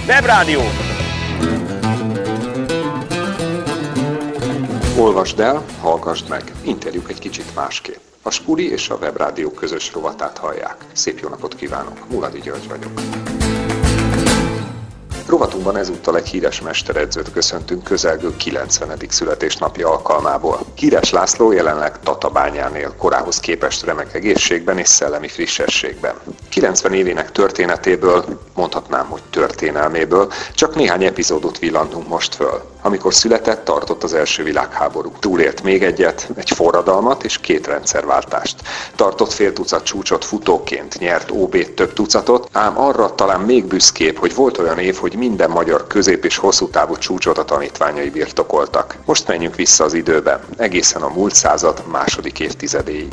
Webrádió. Olvasd el, hallgassd meg, interjúk egy kicsit másképp. A Spuri és a Webrádió közös rovatát hallják. Szép jó napot kívánok, Muladi György vagyok. Rovatunkban ezúttal egy híres mesteredzőt köszöntünk közelgő 90. születésnapja alkalmából. Híres László jelenleg Tatabányánél, korához képest remek egészségben és szellemi frissességben. 90 évének történetéből, mondhatnám, hogy történelméből, csak néhány epizódot villantunk most föl. Amikor született, tartott az első világháború. Túlélt még egyet, egy forradalmat és 2 rendszerváltást. Tartott fél tucat csúcsot futóként, nyert OB-t több tucatot, ám arra talán még büszkébb, hogy volt olyan év, hogy minden magyar közép- és hosszú távú csúcsot a tanítványai birtokoltak. Most menjünk vissza az időbe, egészen a múlt század második évtizedéig.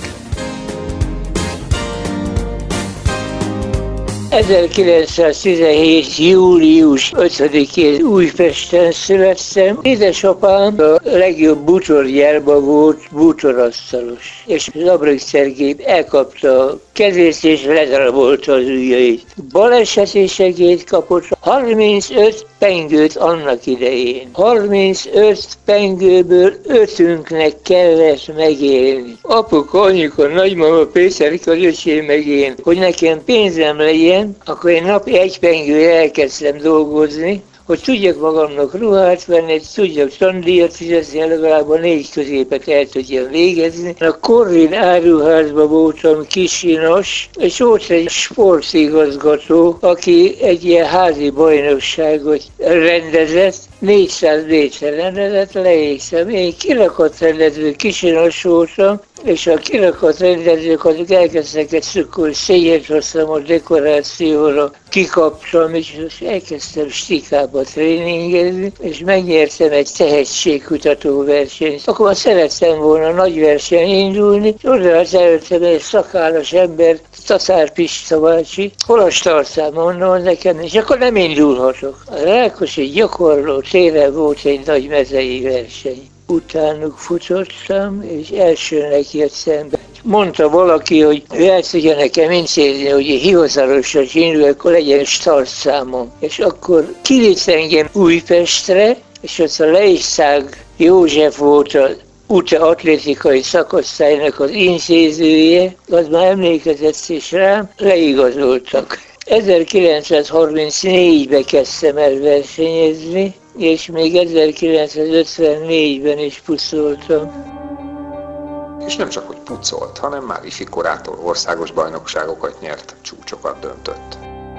1917. július 5-én Újpesten születtem. Édesapám a legjobb bútorgyárban volt bútorasztalos, és Zabrik Szergély elkapta a kezét és ledarabolta az ujjait. Baleseti segélyt kapott, 35 pengőt annak idején. 35 pengőből 5-ünknek kellett megélni. Apuka, anyuka, nagymama, Péterka, öcsém meg én, hogy nekem pénzem legyen, akkor én napi 1 pengőre elkezdtem dolgozni, hogy tudjak magamnak ruhát venni, tudjak tandíjat fizetni, legalább a 4 középet el tudjam végezni. A Corvin áruházban voltam kisinos, és volt egy sportigazgató, aki egy ilyen házi bajnokságot rendezett, 400 méter rendezett, leégtem. Én kirakatrendező kisinos voltam, és a kirakatrendezők azok elkezdtek egy szükköl szégyet hoztam a dekorációra, kikaptam, és elkezdtem stikába tréningezni, és megnyertem egy tehetségkutató versenyt. Akkor már szerettem volna nagy verseny indulni, és oda előttem egy szakállas ember, Tatár Pista bácsi, hol a startszám, mondom nekem, és akkor nem indulhatok. A Rákosi gyakorló téren volt egy nagy mezei verseny. Utánuk futottam, és elsőnek jöttem be. Mondta valaki, hogy ő el tudja nekem intézni, hogy hivatalosan indul, akkor legyen startszámom. És akkor kivitt engem Újpestre, és ott a Leiszág József volt a UTE atlétikai szakosztálynak az intézője, az már emlékezett is rám, leigazoltak. 1934-ben kezdtem el versenyezni, és még 1954-ben is pucoltam. És nem csak, hogy pucolt, hanem már ifi korától országos bajnokságokat nyert, csúcsokat döntött.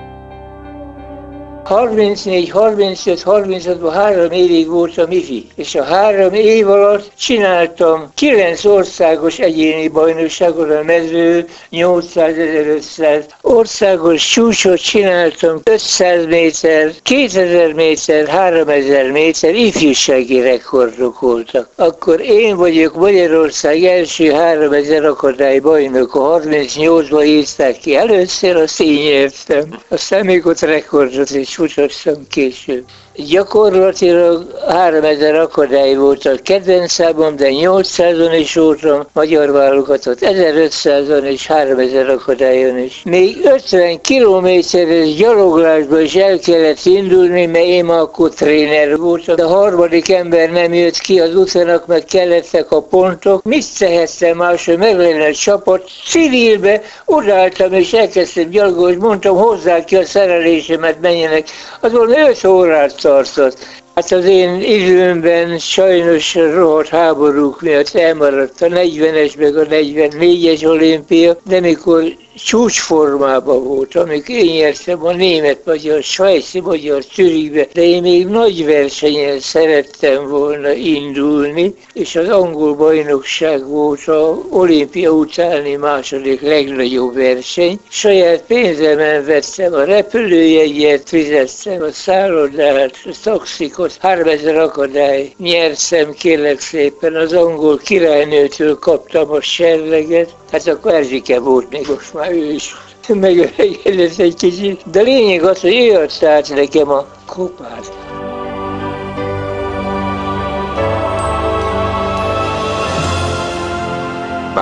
34, 35, 36-ban 3 évig voltam ifi, és a 3 év alatt csináltam 9 országos egyéni bajnokságot, a mező 800, 1500, országos csúcsot csináltam 500 méter, 2000 méter, 3000 méter, ifjúsági rekordok voltak. Akkor én vagyok Magyarország első 3000 akadály bajnok, a 38-ban írták ki először, azt én nyertem. Aztán még ott rekordot is futottam később. Gyakorlatilag 3000 akadály volt a kedvencában, de 800-on is voltam, magyar válogatott 1500-on és 3000 akadályon is. Még 50 kilométeres gyaloglásba is el kellett indulni, mert én akkor tréner voltam. A harmadik ember nem jött ki, az utának meg kellettek a pontok. Mit tehettem más, hogy meg lenne a csapat? Civilbe odaálltam és elkezdtem gyalogolni, mondtam, hozzák ki a szerelésemet, menjenek. Az valami 5 órát tartott. Hát az én időmben sajnos rohadt háborúk miatt elmaradt a 40-es meg a 44-es olimpia, de mikor csúcsformában volt, amikor én nyertem a német-magyar, svájci-magyar Zürichbe, de én még nagy versenyen szerettem volna indulni, és az angol bajnokság volt az olimpia utáni második legnagyobb verseny. Saját pénzemen vettem a repülőjegyet, fizettem a szállodát, a taxikot, 3000 akadály nyertem, kérlek szépen, az angol királynőtől kaptam a serleget, hát akkor Erzsike volt még, most már ő is megöregedett egy kicsit. De lényeg az, hogy ő adta át nekem a kopát.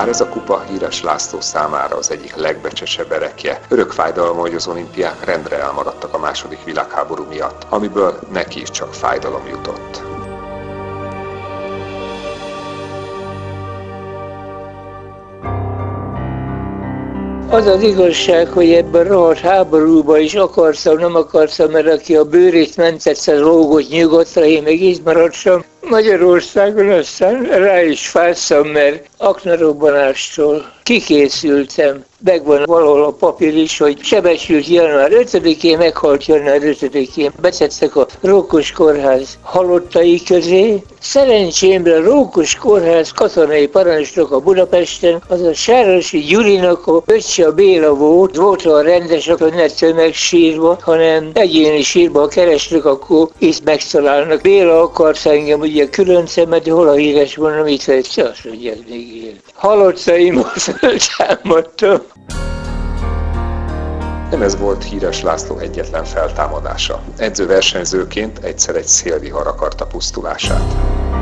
Bár ez a kupa Híres László számára az egyik legbecsesebb erekje, örök fájdalma, hogy az olimpiák rendre elmaradtak a II. Világháború miatt, amiből neki is csak fájdalom jutott. Az az igazság, hogy ebben a rohadt háborúban is akarszam, nem akarszam, mert aki a bőrét mentette, lógott nyugodtra, én meg így maradtam. Magyarországon aztán rá is fásszam, mert aknarobbanástól kikészültem. Megvan valahol a papír is, hogy sebesült január 5-én, meghalt január 5-én. Betettek a Rókus Kórház halottai közé. Szerencsémre a Rókus Kórház katonai parancsnoka Budapesten, az a Sárosi Gyurinak a öccse a Béla volt a rendes, akkor ne tömegsírba, hanem egyéni sírba keresnek, akkor itt megtalálnak. Béla akarsz engem ugye külön szemed, hol a híres volna, mit vette, azt mondják még él. Halottaimmal föltámadtam. Nem ez volt Híres László egyetlen feltámadása. Edzőversenyzőként egyszer egy szélvihar akarta pusztulását.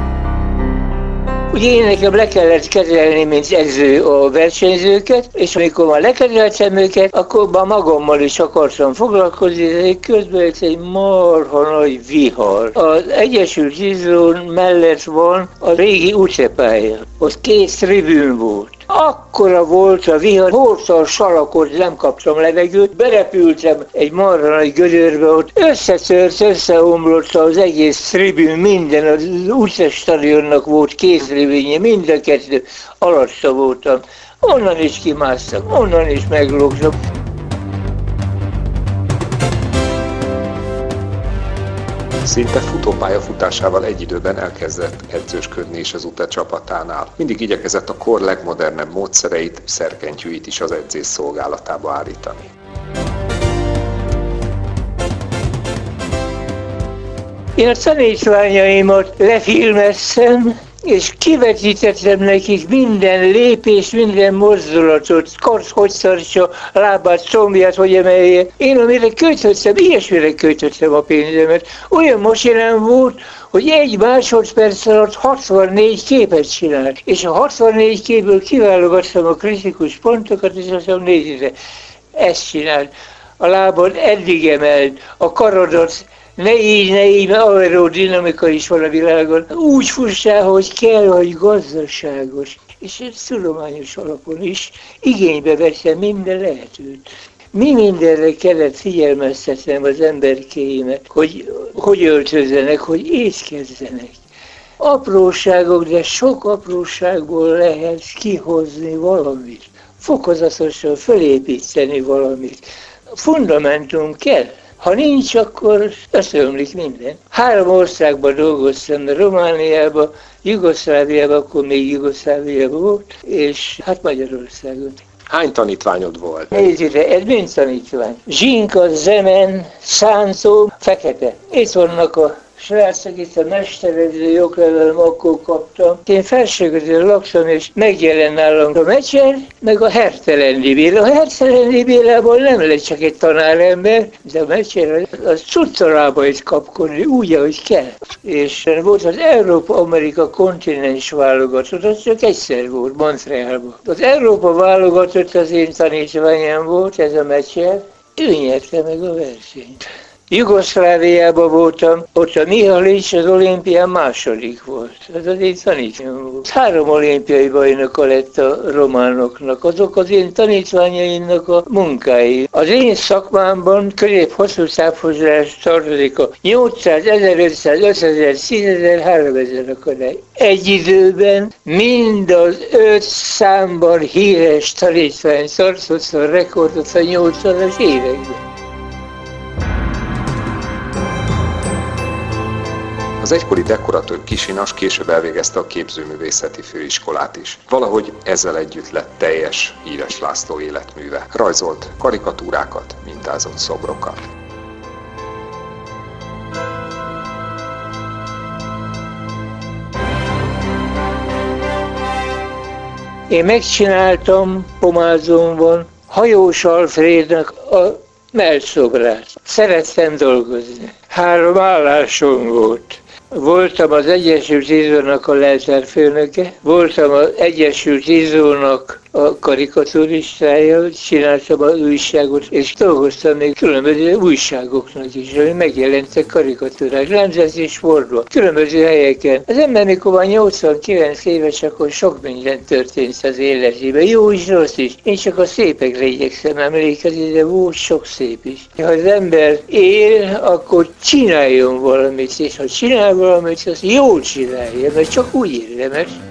Ugye én nekem le kellett kezelni, mint edző a versenyzőket, és amikor már lekezeltem őket, akkor már magammal is akartam foglalkozni, de közben egy marha nagy vihar. Az Egyesült Izrael mellett van a régi utcapálya, ott 2 tribűn volt. Akkora volt a vihar, hordta a salakot, nem kaptam levegőt, berepültem egy marha nagy gödörbe, ott összetört, összeomlott az egész tribűn, minden, az utcastadionnak volt 2 tribűnje, mind a 2 alatta voltam. Onnan is kimásztam, onnan is meglógtam. Szinte futópályafutásával egy időben elkezdett edzősködni is az UTE csapatánál. Mindig igyekezett a kor legmodernebb módszereit, szerkentyűit is az edzés szolgálatába állítani. Én a tanítványaimat lefilmeztem, és kivetítettem nekik minden lépés, minden mozdulatot, hogy tartsa lábát, combját, hogy emelje. Én amire költöttem, ilyesmire költöttem a pénzemet. Olyan masinám volt, hogy 1 másodperc alatt 64 képet csinált. És a 64 képből kiválogattam a kritikus pontokat, és azt mondom, nézd ide, ezt csinált. A lábad eddig emelt, a karodat ne így, mert aerodinamika is van a világon. Úgy fussál, hogy kell, hogy gazdaságos. És ez tudományos alapon is igénybe veszem minden lehetőt. Mi mindenre kellett figyelmeztetnem az emberkéimet, hogy öltözzenek, hogy észkezzenek. Apróságok, de sok apróságból lehet kihozni valamit. Fokozatosan fölépíteni valamit. Fundamentum kell. Ha nincs, akkor összeomlik minden. 3 országban dolgoztam, Romániában, Jugoszláviában, akkor még Jugoszláviában volt, és hát Magyarországon. Hány tanítványod volt? Nézd ide, ez mind tanítvány. Zsinka, Zemen, Szántó, Fekete. Itt vannak a srácok, itt a mesteredző joglevelem, akkor kaptam. Én Felsőgözön laktam, és megjelent nálam a Mecser, meg a Hertelendi Béla. A Hertelendi Bélából nem lett csak egy tanárember, de a Mecser az cuccolába is kapkodni, úgy, ahogy kell. És volt az Európa-Amerika kontinens válogatott, az csak egyszer volt, Montrealban. Az Európa válogatott az én tanítványám volt, ez a Mecser, ő nyerte meg a versenyt. Jugoszláviában voltam, ott a Mihalics az olimpián második volt. Ez az én tanítványom volt. 3 olimpiai bajnoka lett a románoknak, azok az én tanítványaimnak a munkái. Az én szakmámban közép-hosszú távhozás tartozik a 800, 1500, 5000, 10.000, 3000 akadály. Egy időben mind az 5 számban híres tanítvány tartott a rekordot a 80-as években. Az egykori dekoratőr Kisinas később elvégezte a képzőművészeti főiskolát is. Valahogy ezzel együtt lett teljes Híres László életműve. Rajzolt karikatúrákat, mintázott szobrokat. Én megcsináltam Pomázonban Hajós Alfrédnak a mellszobrát. Szerettem dolgozni. 3 állásom volt. Voltam az Egyesült Izzónak a leltárfőnöke, voltam az Egyesült Izzónak a karikaturistája, csináltam az újságot, és dolgoztam még különböző újságoknak is, ami megjelentek karikatúrák, Nemzet és Forduló, különböző helyeken. Az ember, mikor van 89 éves, akkor sok minden történt az életében, jó is, rossz is. Én csak a szépekre igyekszem emlékezni, de volt sok szép is. Ha az ember él, akkor csináljon valamit, és ha csinál valamit, azt jól csinálja, mert csak úgy érdemes.